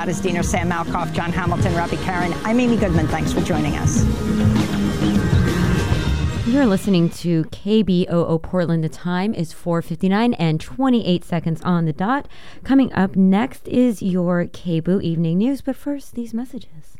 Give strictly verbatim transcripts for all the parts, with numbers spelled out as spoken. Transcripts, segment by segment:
Gladys Diener, Sam Malkoff, John Hamilton, Robbie Karen. I'm Amy Goodman. Thanks for joining us. You're listening to K B O O Portland. The time is four fifty-nine and twenty-eight seconds on the dot. Coming up next is your K B O O Evening News, but first, these messages.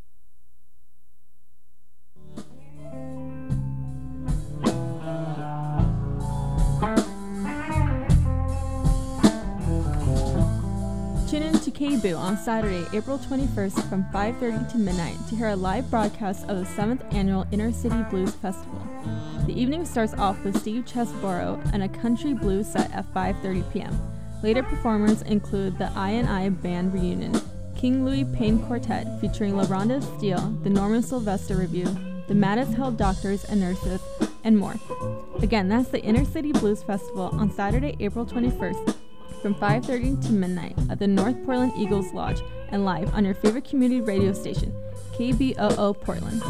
Tune in to K B O O on Saturday, April twenty-first from five thirty to midnight to hear a live broadcast of the seventh Annual Inner City Blues Festival. The evening starts off with Steve Chesborough and a country blues set at five thirty p.m. Later performers include the I and I Band Reunion, King Louis Payne Quartet featuring LaRonda Steele, the Norman Sylvester Review, the Mattis Hill Doctors and Nurses, and more. Again, that's the Inner City Blues Festival on Saturday, April twenty-first from five thirty to midnight at the North Portland Eagles Lodge and live on your favorite community radio station, K B O O Portland.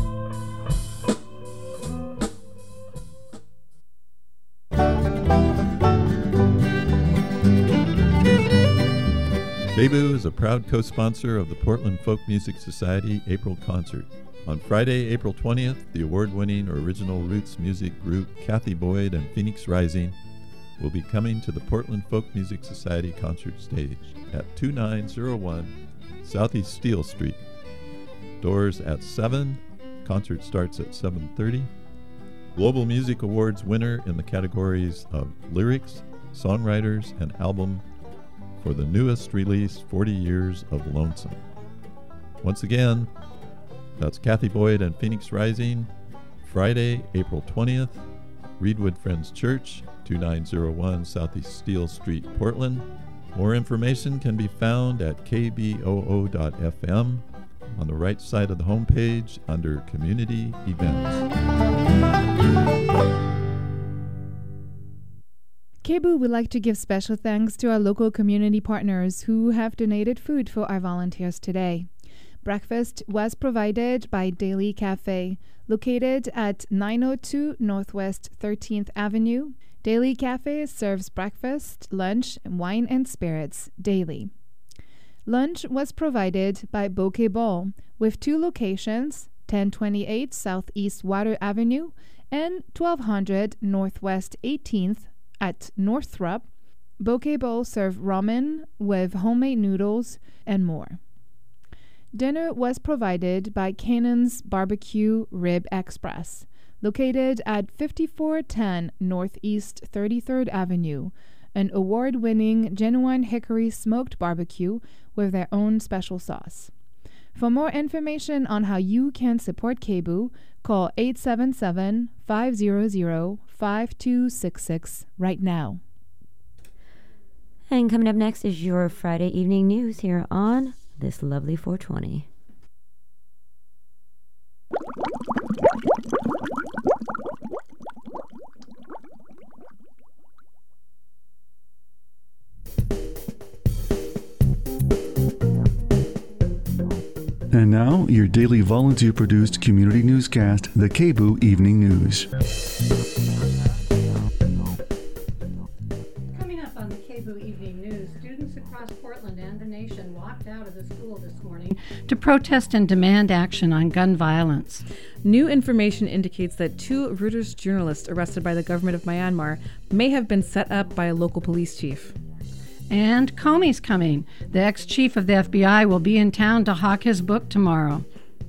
K B O O is a proud co-sponsor of the Portland Folk Music Society April Concert. On Friday, April twentieth, the award-winning original roots music group Kathy Boyd and Phoenix Rising will be coming to the Portland Folk Music Society concert stage at two nine zero one Southeast Steele Street. Doors at seven. Concert starts at seven thirty. Global Music Awards winner in the categories of lyrics, songwriters, and album for the newest release, forty years of Lonesome. Once again, that's Kathy Boyd and Phoenix Rising, Friday, April twentieth, Reedwood Friends Church, two nine zero one Southeast Steele Street, Portland. More information can be found at k b o o dot f m on the right side of the homepage under Community Events. K B O O would like to give special thanks to our local community partners who have donated food for our volunteers today. Breakfast was provided by Daily Cafe, located at nine oh two Northwest thirteenth Avenue. Daily Cafe serves breakfast, lunch, wine and spirits daily. Lunch was provided by Bouquet Ball, with two locations, ten twenty-eight Southeast Water Avenue and twelve hundred Northwest eighteenth at Northrop. Bouquet Bowl serve ramen with homemade noodles and more. Dinner was provided by Cannon's Barbecue Rib Express, located at fifty-four ten Northeast thirty-third Avenue, an award-winning genuine hickory smoked barbecue with their own special sauce. For more information on how you can support K B O O, call eight seven seven, five zero zero, five two six six right now. And coming up next is your Friday evening news here on this lovely four twenty. And now, your daily volunteer-produced community newscast, the K B O O Evening News. Coming up on the K B O O Evening News, students across Portland and the nation walked out of the school this morning to protest and demand action on gun violence. New information indicates that two Reuters journalists arrested by the government of Myanmar may have been set up by a local police chief. And Comey's coming. The ex-chief of the F B I will be in town to hawk his book tomorrow.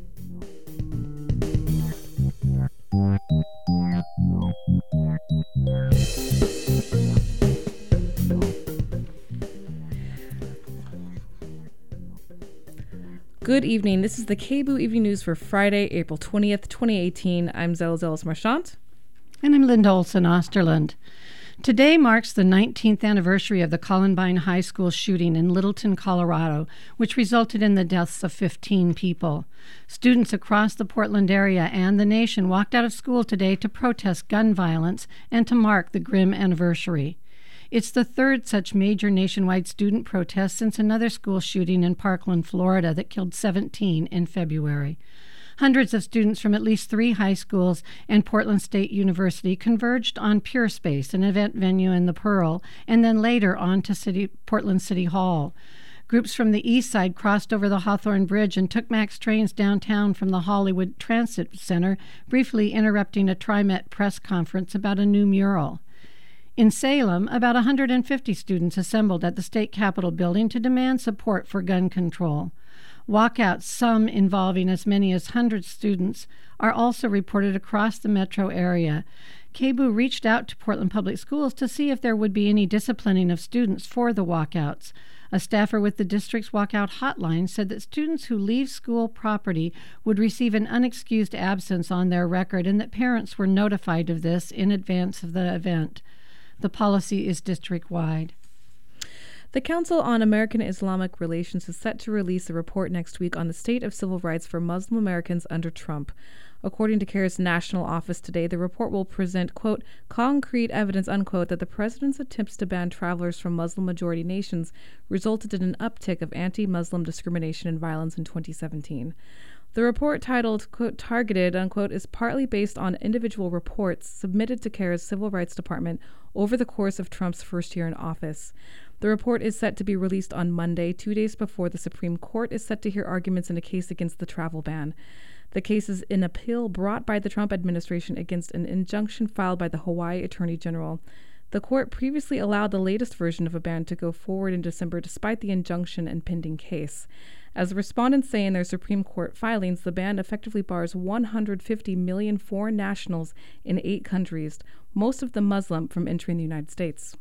Good evening. This is the K B O O Evening News for Friday, April twentieth, twenty eighteen. I'm Zella Zellis Marchant. And I'm Linda Olson Osterland. Today marks the nineteenth anniversary of the Columbine High School shooting in Littleton, Colorado, which resulted in the deaths of fifteen people. Students across the Portland area and the nation walked out of school today to protest gun violence and to mark the grim anniversary. It's the third such major nationwide student protest since another school shooting in Parkland, Florida, that killed seventeen in February. Hundreds of students from at least three high schools and Portland State University converged on Pure Space, an event venue in the Pearl, and then later on to City, Portland City Hall. Groups from the east side crossed over the Hawthorne Bridge and took MAX trains downtown from the Hollywood Transit Center, briefly interrupting a TriMet press conference about a new mural. In Salem, about one hundred fifty students assembled at the state capitol building to demand support for gun control. Walkouts, some involving as many as one hundred students, are also reported across the metro area. K B O O reached out to Portland Public Schools to see if there would be any disciplining of students for the walkouts. A staffer with the district's walkout hotline said that students who leave school property would receive an unexcused absence on their record and that parents were notified of this in advance of the event. The policy is district-wide. The Council on American Islamic Relations is set to release a report next week on the state of civil rights for Muslim Americans under Trump. According to CAIR's national office today, the report will present, quote, concrete evidence, unquote, that the president's attempts to ban travelers from Muslim-majority nations resulted in an uptick of anti-Muslim discrimination and violence in twenty seventeen. The report, titled, quote, targeted, unquote, is partly based on individual reports submitted to CAIR's Civil Rights Department over the course of Trump's first year in office. The report is set to be released on Monday, two days before the Supreme Court is set to hear arguments in a case against the travel ban. The case is an appeal brought by the Trump administration against an injunction filed by the Hawaii Attorney General. The court previously allowed the latest version of a ban to go forward in December despite the injunction and pending case. As the respondents say in their Supreme Court filings, the ban effectively bars one hundred fifty million foreign nationals in eight countries, most of them Muslim, from entering the United States.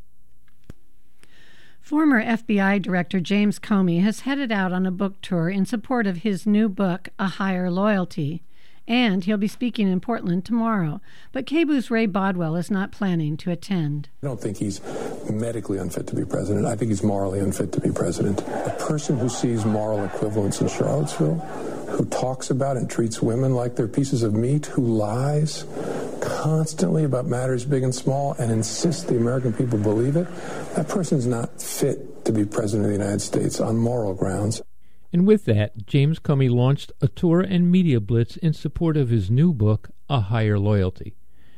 Former F B I Director James Comey has headed out on a book tour in support of his new book, A Higher Loyalty, and he'll be speaking in Portland tomorrow. But K B O O's Ray Bodwell is not planning to attend. I don't think he's medically unfit to be president. I think he's morally unfit to be president. A person who sees moral equivalence in Charlottesville, who talks about and treats women like they're pieces of meat, who lies constantly about matters big and small and insists the American people believe it, that person's not fit to be president of the United States on moral grounds. And with that, James Comey launched a tour and media blitz in support of his new book, A Higher Loyalty.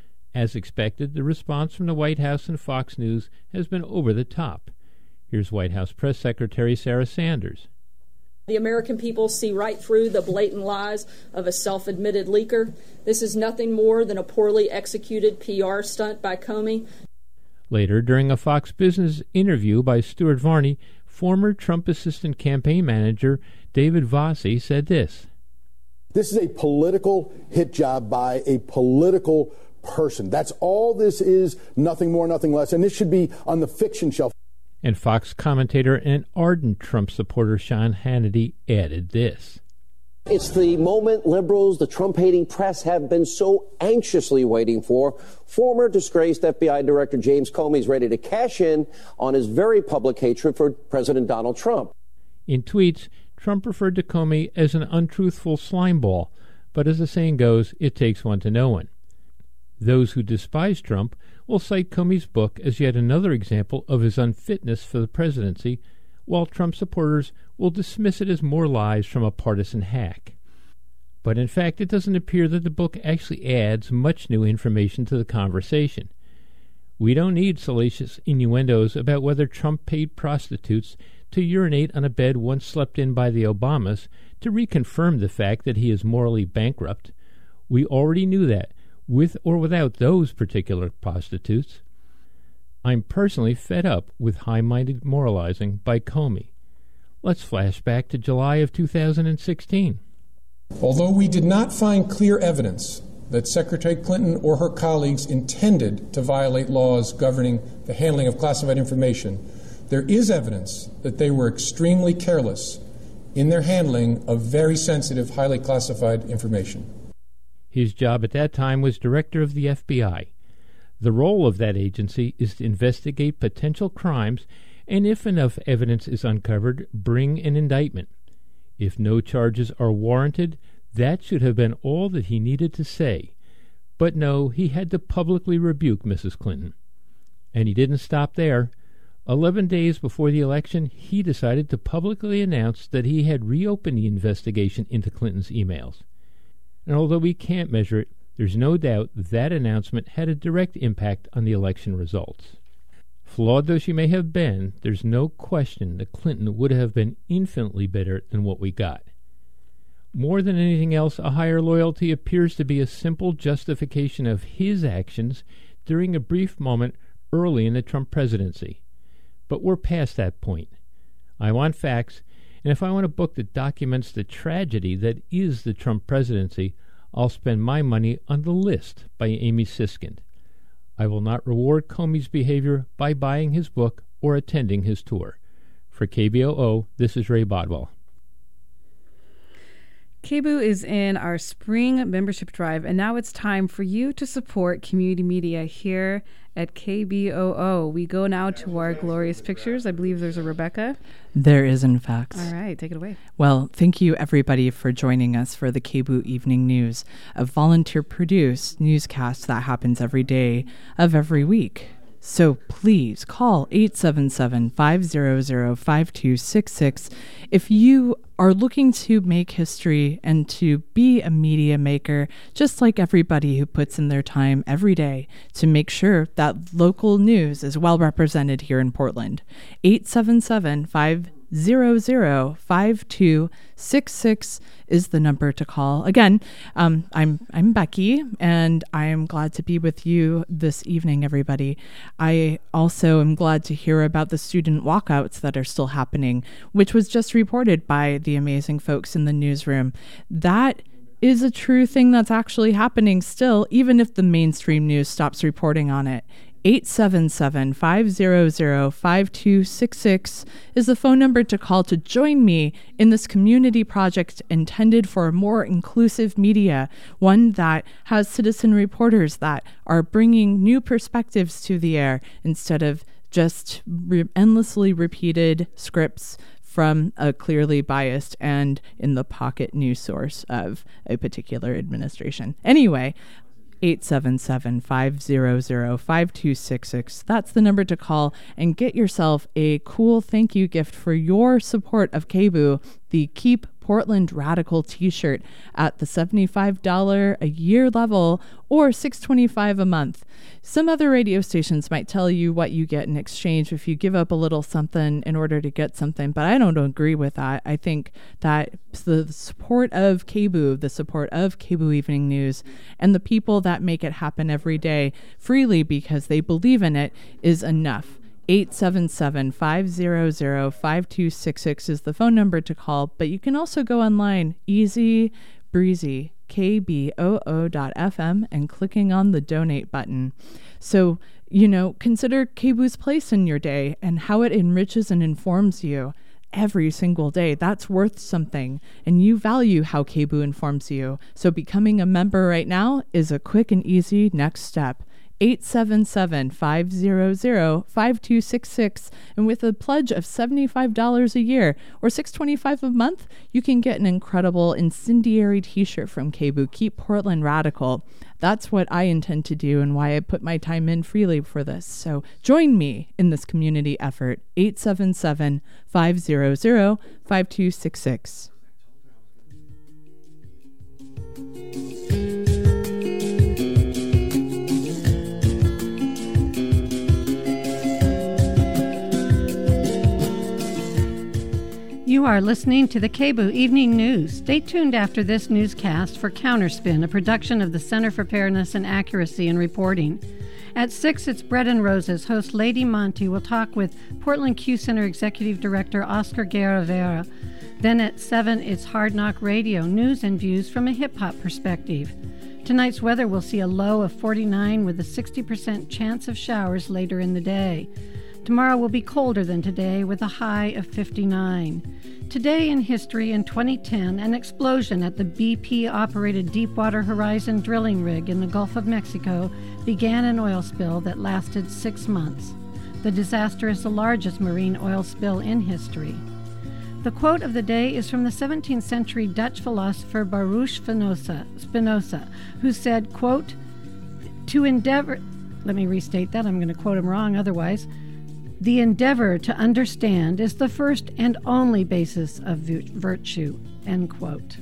As expected, the response from the White House and Fox News has been over the top. Here's White House Press Secretary Sarah Sanders. The American people see right through the blatant lies of a self-admitted leaker. This is nothing more than a poorly executed P R stunt by Comey. Later, during a Fox Business interview by Stuart Varney, former Trump assistant campaign manager David Vossi said this. This is a political hit job by a political person. That's all this is, nothing more, nothing less. And this should be on the fiction shelf. And Fox commentator and ardent Trump supporter Sean Hannity added this. It's the moment liberals, the Trump-hating press, have been so anxiously waiting for. Former disgraced F B I Director James Comey is ready to cash in on his very public hatred for President Donald Trump. In tweets, Trump referred to Comey as an untruthful slimeball, but as the saying goes, it takes one to know one. Those who despise Trump will cite Comey's book as yet another example of his unfitness for the presidency, while Trump supporters will dismiss it as more lies from a partisan hack. But in fact, it doesn't appear that the book actually adds much new information to the conversation. We don't need salacious innuendos about whether Trump paid prostitutes to urinate on a bed once slept in by the Obamas to reconfirm the fact that he is morally bankrupt. We already knew that, with or without those particular prostitutes. I'm personally fed up with high-minded moralizing by Comey. Let's flash back to July of two thousand sixteen. Although we did not find clear evidence that Secretary Clinton or her colleagues intended to violate laws governing the handling of classified information, there is evidence that they were extremely careless in their handling of very sensitive, highly classified information. His job at that time was director of the F B I. The role of that agency is to investigate potential crimes and, if enough evidence is uncovered, bring an indictment. If no charges are warranted, that should have been all that he needed to say. But no, he had to publicly rebuke Missus Clinton. And he didn't stop there. Eleven days before the election, he decided to publicly announce that he had reopened the investigation into Clinton's emails. And although we can't measure it, there's no doubt that announcement had a direct impact on the election results. Flawed though she may have been, there's no question that Clinton would have been infinitely better than what we got. More than anything else, a higher loyalty appears to be a simple justification of his actions during a brief moment early in the Trump presidency. But we're past that point. I want facts, and if I want a book that documents the tragedy that is the Trump presidency, I'll spend my money on The List by Amy Siskind. I will not reward Comey's behavior by buying his book or attending his tour. For K B O O, this is Ray Bodwell. K B O O is in our spring membership drive, and now it's time for you to support community media here at K B O O. We go now to our glorious pictures. I believe there's a Rebecca. There is, in fact. All right, take it away. Well, thank you, everybody, for joining us for the K B O O Evening News, a volunteer-produced newscast that happens every day of every week. So please call eight seven seven, five zero zero, five two six six if you are looking to make history and to be a media maker, just like everybody who puts in their time every day to make sure that local news is well represented here in Portland. eight seven seven, five zero zero, five two six six is the number to call. Again, um, I'm I'm Becky, and I am glad to be with you this evening, everybody. I also am glad to hear about the student walkouts that are still happening, which was just reported by the amazing folks in the newsroom. That is a true thing that's actually happening still, even if the mainstream news stops reporting on it. eight seven seven, five zero zero, five two six six is the phone number to call to join me in this community project intended for a more inclusive media, one that has citizen reporters that are bringing new perspectives to the air instead of just re- endlessly repeated scripts from a clearly biased and in the pocket news source of a particular administration. Anyway, eight seven seven, five zero zero, five two six six. That's the number to call and get yourself a cool thank you gift for your support of K B O O, the Keep Portland Radical t-shirt at the seventy-five dollars a year level or six dollars and twenty-five cents a month. Some other radio stations might tell you what you get in exchange if you give up a little something in order to get something, but I don't agree with that. I think that the support of K B O O, the support of K B O O Evening News, and the people that make it happen every day freely because they believe in it is enough. eight seven seven, five zero zero, five two six six is the phone number to call, but you can also go online, easy breezy, K B O O dot F M, and clicking on the donate button. So, you know, consider K B O O's place in your day and how it enriches and informs you every single day. That's worth something, and you value how K B O O informs you. So becoming a member right now is a quick and easy next step. eight seven seven, five zero zero, five two six six, and with a pledge of seventy-five dollars a year or six dollars and twenty-five cents a month, you can get an incredible incendiary t-shirt from K B O O, Keep Portland Radical. That's what I intend to do and why I put my time in freely for this. So join me in this community effort, eight seven seven, five zero zero, five two six six. You are listening to the K B O O Evening News. Stay tuned after this newscast for Counterspin, a production of the Center for Fairness and Accuracy in Reporting. At six, it's Bread and Roses. Host Lady Monty will talk with Portland Q Center Executive Director Oscar Guerra-Vera. Then at seven, it's Hard Knock Radio, news and views from a hip-hop perspective. Tonight's weather will see a low of forty-nine with a sixty percent chance of showers later in the day. Tomorrow will be colder than today with a high of fifty-nine. Today in history, in twenty ten, an explosion at the B P-operated Deepwater Horizon drilling rig in the Gulf of Mexico began an oil spill that lasted six months. The disaster is the largest marine oil spill in history. The quote of the day is from the seventeenth century Dutch philosopher Baruch Spinoza, Spinoza, who said, quote, to endeavor, let me restate that, I'm going to quote him wrong otherwise, the endeavor to understand is the first and only basis of virtue, end quote.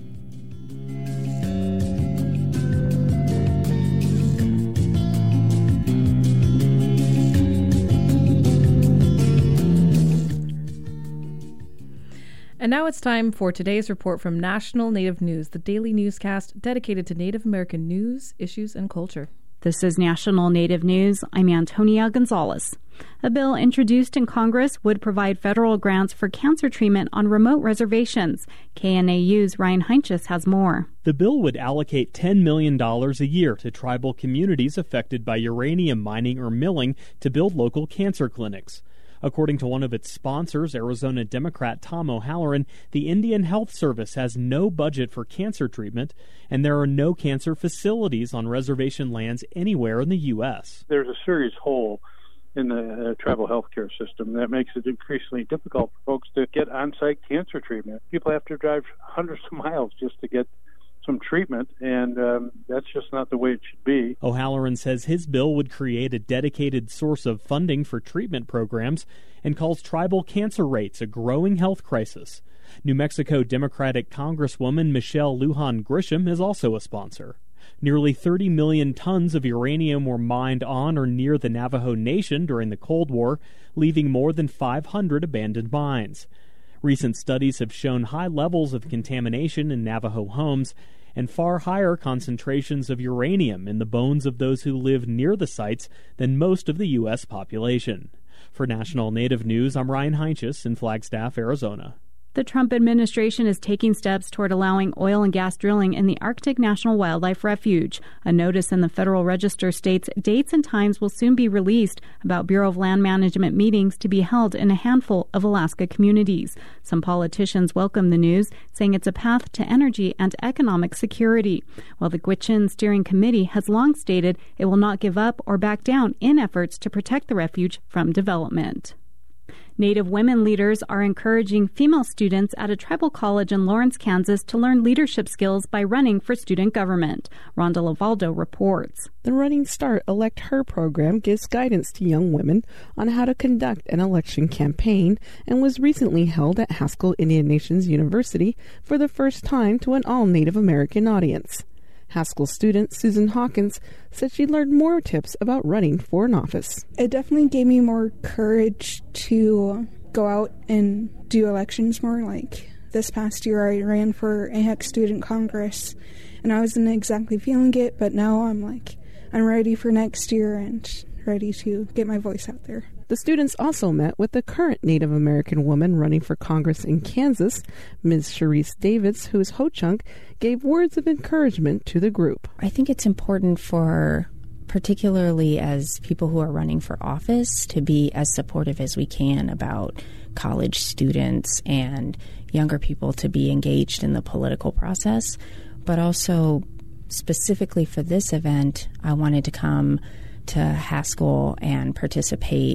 And now it's time for today's report from National Native News, the daily newscast dedicated to Native American news, issues, and culture. This is National Native News. I'm Antonia Gonzalez. A bill introduced in Congress would provide federal grants for cancer treatment on remote reservations. K N A U's Ryan Heinches has more. The bill would allocate ten million dollars a year to tribal communities affected by uranium mining or milling to build local cancer clinics. According to one of its sponsors, Arizona Democrat Tom O'Halloran, the Indian Health Service has no budget for cancer treatment, and there are no cancer facilities on reservation lands anywhere in the U S. There's a serious hole in the uh, tribal healthcare system that makes it increasingly difficult for folks to get on-site cancer treatment. People have to drive hundreds of miles just to get some treatment, and um, that's just not the way it should be. O'Halloran says his bill would create a dedicated source of funding for treatment programs and calls tribal cancer rates a growing health crisis. New Mexico Democratic Congresswoman Michelle Lujan Grisham is also a sponsor. Nearly thirty million tons of uranium were mined on or near the Navajo Nation during the Cold War, leaving more than five hundred abandoned mines. Recent studies have shown high levels of contamination in Navajo homes and far higher concentrations of uranium in the bones of those who live near the sites than most of the U S population. For National Native News, I'm Ryan Heinches in Flagstaff, Arizona. The Trump administration is taking steps toward allowing oil and gas drilling in the Arctic National Wildlife Refuge. A notice in the Federal Register states dates and times will soon be released about Bureau of Land Management meetings to be held in a handful of Alaska communities. Some politicians welcome the news, saying it's a path to energy and economic security, while the Gwich'in Steering Committee has long stated it will not give up or back down in efforts to protect the refuge from development. Native women leaders are encouraging female students at a tribal college in Lawrence, Kansas to learn leadership skills by running for student government. Rhonda Lavaldo reports. The Running Start Elect Her program gives guidance to young women on how to conduct an election campaign and was recently held at Haskell Indian Nations University for the first time to an all-Native American audience. Haskell student Susan Hawkins said she learned more tips about running for an office. It definitely gave me more courage to go out and do elections more. Like this past year, I ran for A H E C Student Congress, and I wasn't exactly feeling it, but now I'm like, I'm ready for next year and ready to get my voice out there. The students also met with the current Native American woman running for Congress in Kansas, Miz Sharice Davids, who is Ho-Chunk, gave words of encouragement to the group. I think it's important for, particularly as people who are running for office, to be as supportive as we can about college students and younger people to be engaged in the political process. But also, specifically for this event, I wanted to come to Haskell and participate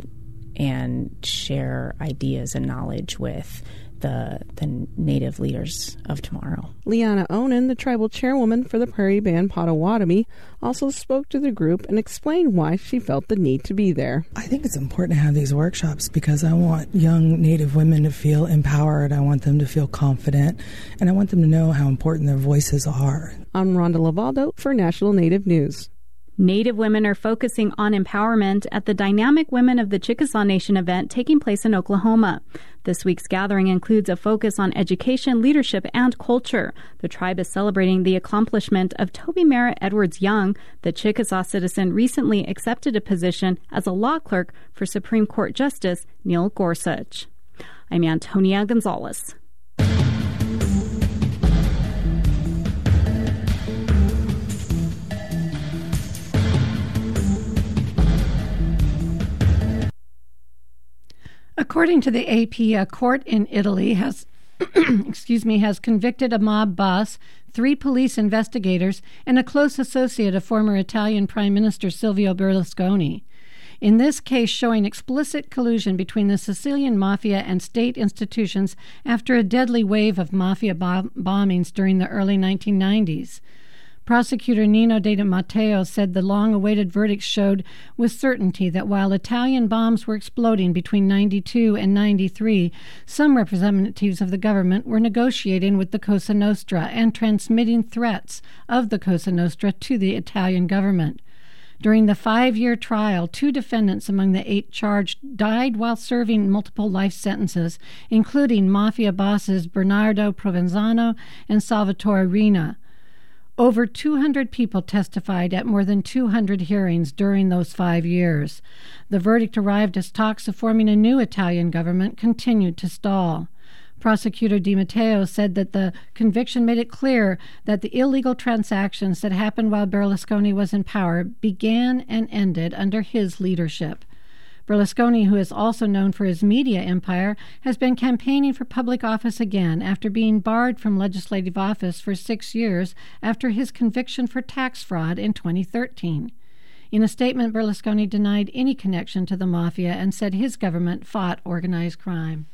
and share ideas and knowledge with the the Native leaders of tomorrow. Liana Onan, the tribal chairwoman for the Prairie Band Potawatomi, also spoke to the group and explained why she felt the need to be there. I think it's important to have these workshops because I want young Native women to feel empowered. I want them to feel confident, and I want them to know how important their voices are. I'm Rhonda Lavaldo for National Native News. Native women are focusing on empowerment at the Dynamic Women of the Chickasaw Nation event taking place in Oklahoma. This week's gathering includes a focus on education, leadership, and culture. The tribe is celebrating the accomplishment of Toby Merritt Edwards Young. The Chickasaw citizen recently accepted a position as a law clerk for Supreme Court Justice Neil Gorsuch. I'm Antonia Gonzalez. According to the A P, a court in Italy has excuse me, has convicted a mob boss, three police investigators, and a close associate of former Italian Prime Minister Silvio Berlusconi. In this case, showing explicit collusion between the Sicilian mafia and state institutions after a deadly wave of mafia bomb- bombings during the early nineteen nineties. Prosecutor Nino De Matteo said the long-awaited verdict showed with certainty that while Italian bombs were exploding between ninety-two and ninety-three, some representatives of the government were negotiating with the Cosa Nostra and transmitting threats of the Cosa Nostra to the Italian government. During the five-year trial, two defendants among the eight charged died while serving multiple life sentences, including mafia bosses Bernardo Provenzano and Salvatore Riina. Over two hundred people testified at more than two hundred hearings during those five years. The verdict arrived as talks of forming a new Italian government continued to stall. Prosecutor Di Matteo said that the conviction made it clear that the illegal transactions that happened while Berlusconi was in power began and ended under his leadership. Berlusconi, who is also known for his media empire, has been campaigning for public office again after being barred from legislative office for six years after his conviction for tax fraud in twenty thirteen. In a statement, Berlusconi denied any connection to the mafia and said his government fought organized crime.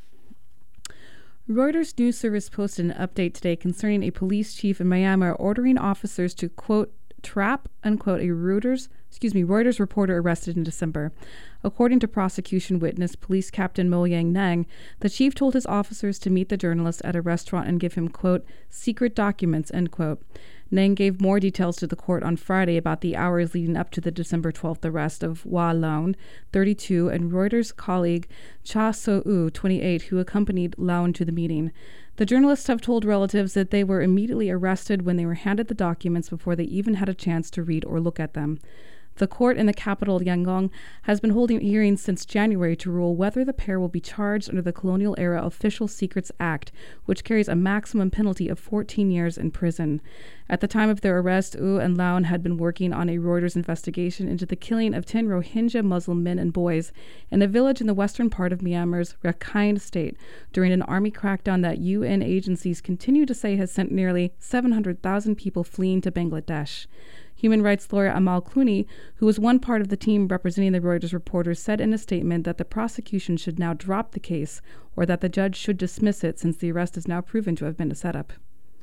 Reuters news service posted an update today concerning a police chief in Miami ordering officers to, quote, trap, unquote, a Reuters, excuse me, Reuters reporter arrested in December. According to prosecution witness Police Captain Mo Yang Nang, the chief told his officers to meet the journalist at a restaurant and give him, quote, secret documents, end quote. Nang gave more details to the court on Friday about the hours leading up to the December twelfth arrest of Hua Laun, thirty-two, and Reuters colleague Cha So-u, twenty-eight, who accompanied Laun to the meeting. The journalists have told relatives that they were immediately arrested when they were handed the documents before they even had a chance to read or look at them. The court in the capital, Yangon, has been holding hearings since January to rule whether the pair will be charged under the colonial-era Official Secrets Act, which carries a maximum penalty of fourteen years in prison. At the time of their arrest, U and Laun had been working on a Reuters investigation into the killing of ten Rohingya Muslim men and boys in a village in the western part of Myanmar's Rakhine state during an army crackdown that U N agencies continue to say has sent nearly seven hundred thousand people fleeing to Bangladesh. Human rights lawyer Amal Clooney, who was one part of the team representing the Reuters reporters, said in a statement that the prosecution should now drop the case or that the judge should dismiss it since the arrest is now proven to have been a setup.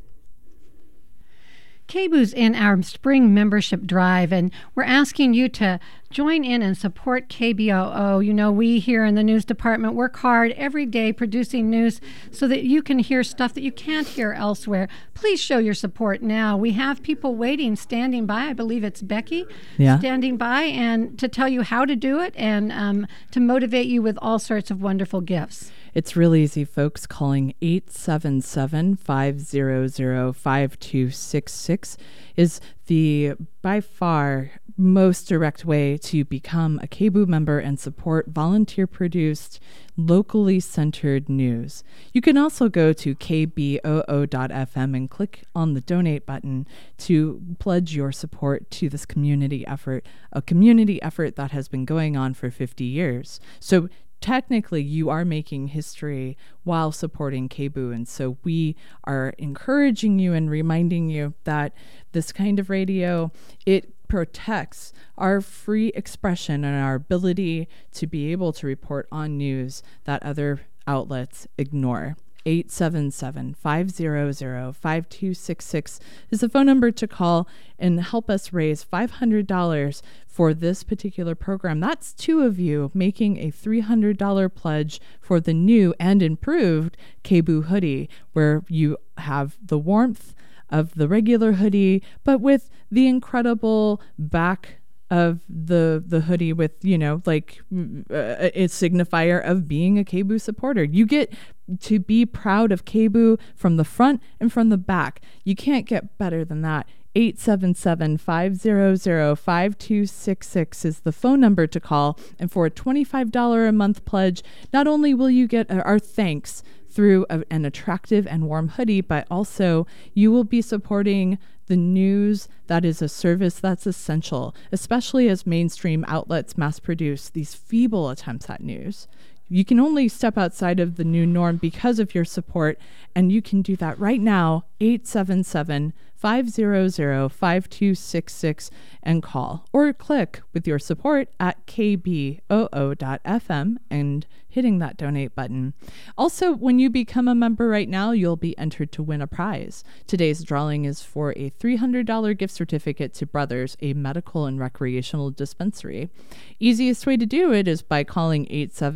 K B U's in our spring membership drive, and we're asking you to join in and support K B O O. You know, we here in the news department work hard every day producing news so that you can hear stuff that you can't hear elsewhere. Please show your support now. We have people waiting, standing by. I believe it's Becky, yeah. standing by, and to tell you how to do it and um, to motivate you with all sorts of wonderful gifts. It's real easy, folks. Calling eight seven seven, five zero zero, five two six six is the by far most direct way to become a K B U member and support volunteer-produced, locally centered news. You can also go to k b o o dot f m and click on the donate button to pledge your support to this community effort, a community effort that has been going on for fifty years. So technically, you are making history while supporting K B U, and so we are encouraging you and reminding you that this kind of radio, it protects our free expression and our ability to be able to report on news that other outlets ignore. eight seven seven, five zero zero, five two six six is the phone number to call and help us raise five hundred dollars for this particular program. That's two of you making a three hundred dollars pledge for the new and improved K B U hoodie, where you have the warmth of the regular hoodie, but with the incredible back of the the hoodie with, you know, like uh, a signifier of being a K B U supporter. You get to be proud of K B U from the front and from the back. You can't get better than that. eight seven seven, five zero zero, five two six six is the phone number to call. And for a twenty-five dollars a month pledge, not only will you get our thanks through a, an attractive and warm hoodie, but also you will be supporting the news that is a service that's essential, especially as mainstream outlets mass produce these feeble attempts at news. You can only step outside of the new norm because of your support, and you can do that right now, eight seven seven, five zero zero, five two six six, and call. Or click with your support at k b o o dot f m and hitting that donate button. Also, when you become a member right now, you'll be entered to win a prize. Today's drawing is for a three hundred dollars gift certificate to Brothers, a medical and recreational dispensary. Easiest way to do it is by calling eight seven seven,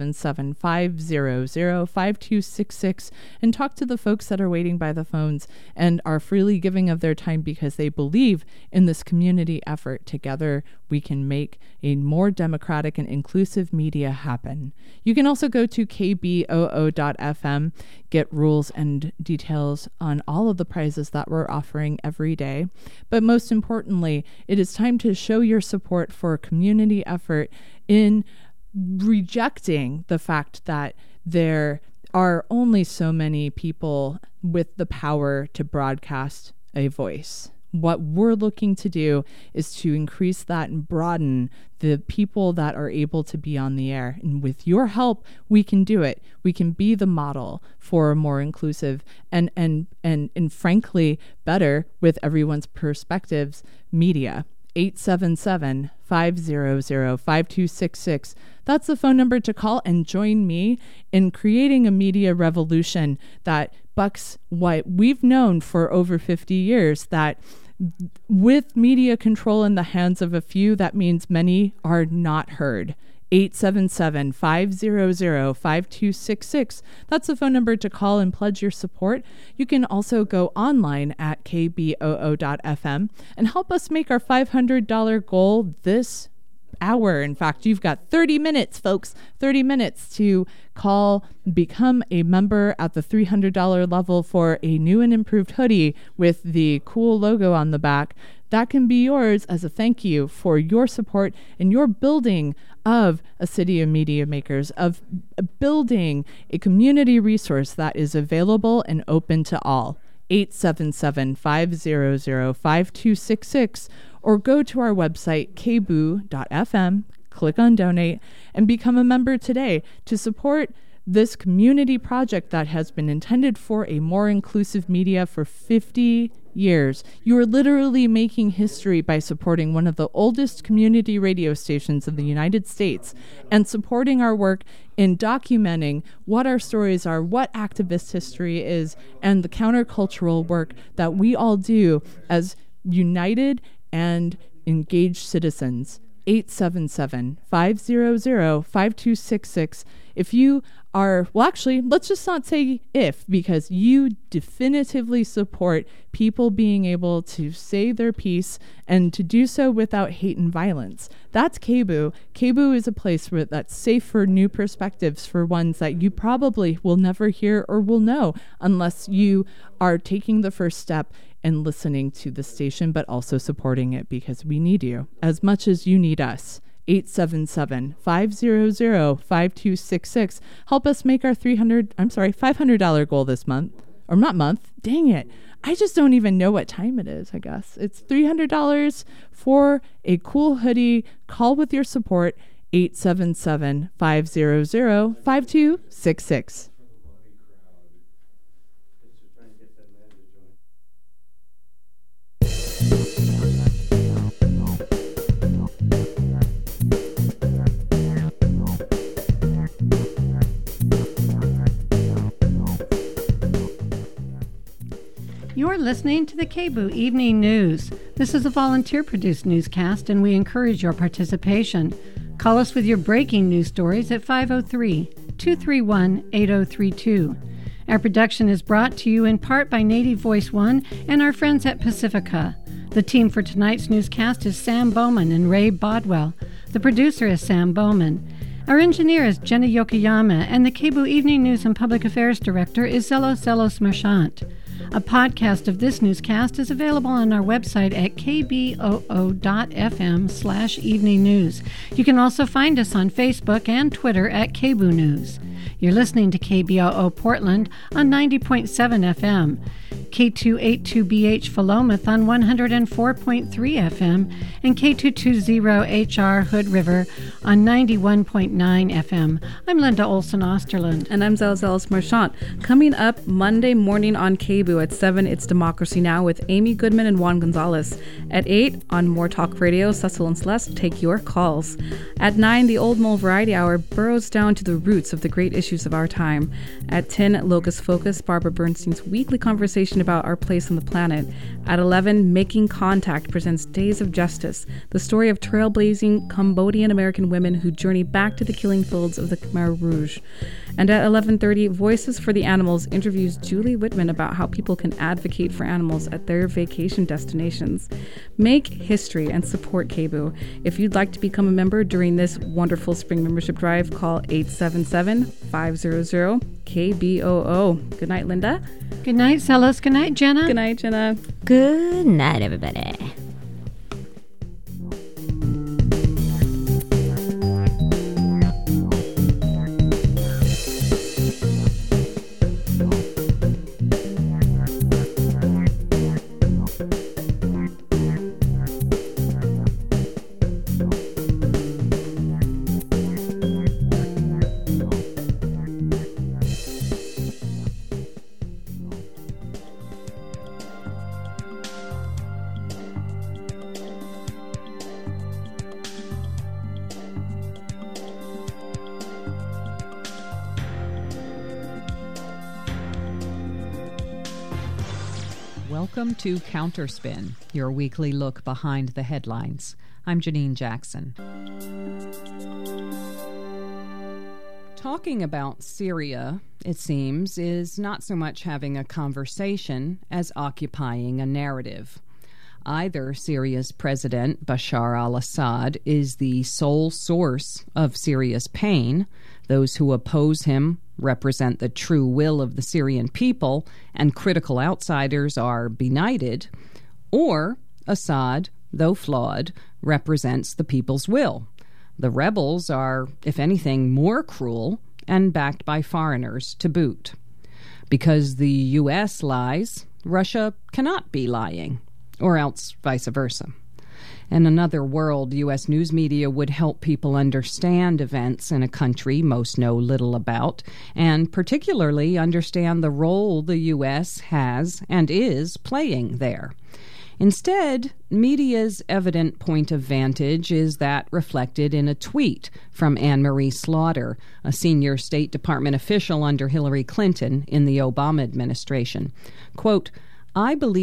seven, five zero zero, five two six six and talk to the folks that are waiting by the phones and are freely giving of their time because they believe in this community effort. Together, we can make a more democratic and inclusive media happen. You can also go to K B O O dot F M, get rules and details on all of the prizes that we're offering every day. But most importantly, it is time to show your support for a community effort in rejecting the fact that there are only so many people with the power to broadcast a voice. What we're looking to do is to increase that and broaden the people that are able to be on the air. And with your help, we can do it. We can be the model for a more inclusive and and and, and frankly, better with everyone's perspectives media. eight seven seven, five zero zero, five two six six. That's the phone number to call and join me in creating a media revolution that bucks what we've known for over fifty years, that with media control in the hands of a few, that means many are not heard. eight seven seven, five zero zero, five two six six. That's the phone number to call and pledge your support. You can also go online at K B O O dot F M and help us make our five hundred dollars goal this hour. In fact, you've got thirty minutes, folks, thirty minutes to call, become a member at the three hundred dollars level for a new and improved hoodie with the cool logo on the back. That can be yours as a thank you for your support and your building of a city of media makers, of building a community resource that is available and open to all. eight seven seven, five zero zero, five two six six, or go to our website, K B O O dot F M, click on donate, and become a member today to support this community project that has been intended for a more inclusive media for fifty years. You are literally making history by supporting one of the oldest community radio stations in the United States and supporting our work in documenting what our stories are, what activist history is, and the countercultural work that we all do as united and engaged citizens. eight seven seven, five zero zero, five two six six. If you are, well, actually, let's just not say if, because you definitively support people being able to say their piece and to do so without hate and violence. That's K B O O. K B O O is a place where that's safe for new perspectives, for ones that you probably will never hear or will know unless you are taking the first step and listening to the station, but also supporting it, because we need you as much as you need us. eight seven seven, five zero zero, five two six six. Help us make our three hundred, I'm sorry, five hundred dollars goal this month. Or not month. Dang it. I just don't even know what time it is, I guess. It's three hundred dollars for a cool hoodie. Call with your support. eight seven seven, five zero zero, five two six six. You're listening to the K B O O Evening News. This is a volunteer-produced newscast, and we encourage your participation. Call us with your breaking news stories at five oh three, two three one, eight oh three two. Our production is brought to you in part by Native Voice One and our friends at Pacifica. The team for tonight's newscast is Sam Bowman and Ray Bodwell. The producer is Sam Bowman. Our engineer is Jenna Yokoyama, and the K B O O Evening News and Public Affairs Director is Zelos Zelos Marchant. A podcast of this newscast is available on our website at K B O O dot F M slash evening news. You can also find us on Facebook and Twitter at K B O O News. You're listening to K B O O Portland on ninety point seven F M, K two eighty-two B H Philomath on one oh four point three F M, and K two twenty H R Hood River on ninety-one point nine F M. I'm Linda Olson Osterland. And I'm Zelos Zelos Marchant. Coming up Monday morning on K B O O at seven, it's Democracy Now! With Amy Goodman and Juan Gonzalez. At eight, on More Talk Radio, Cecil and Celeste take your calls. At nine, the Old Mole Variety Hour burrows down to the roots of the great great issues of our time. At ten, Locus Focus, Barbara Bernstein's weekly conversation about our place on the planet. At eleven, Making Contact presents Days of Justice, the story of trailblazing Cambodian-American women who journey back to the killing fields of the Khmer Rouge. And at eleven thirty, Voices for the Animals interviews Julie Whitman about how people can advocate for animals at their vacation destinations. Make history and support K B O O. If you'd like to become a member during this wonderful spring membership drive, call eight seven seven, five hundred, K B O O. Good night, Linda. Good night, Celis. Good night, Jenna. Good night, Jenna. Good night, everybody. Welcome to Counterspin, your weekly look behind the headlines. I'm Janine Jackson. Talking about Syria, it seems, is not so much having a conversation as occupying a narrative. Either Syria's president, Bashar al-Assad, is the sole source of Syria's pain, those who oppose him represent the true will of the Syrian people, and critical outsiders are benighted, or Assad, though flawed, represents the people's will. The rebels are, if anything, more cruel and backed by foreigners to boot. Because the U S lies, Russia cannot be lying, or else vice versa. In another world, U S news media would help people understand events in a country most know little about, and particularly understand the role the U S has and is playing there. Instead, media's evident point of vantage is that reflected in a tweet from Anne-Marie Slaughter, a senior State Department official under Hillary Clinton in the Obama administration. Quote, "I believe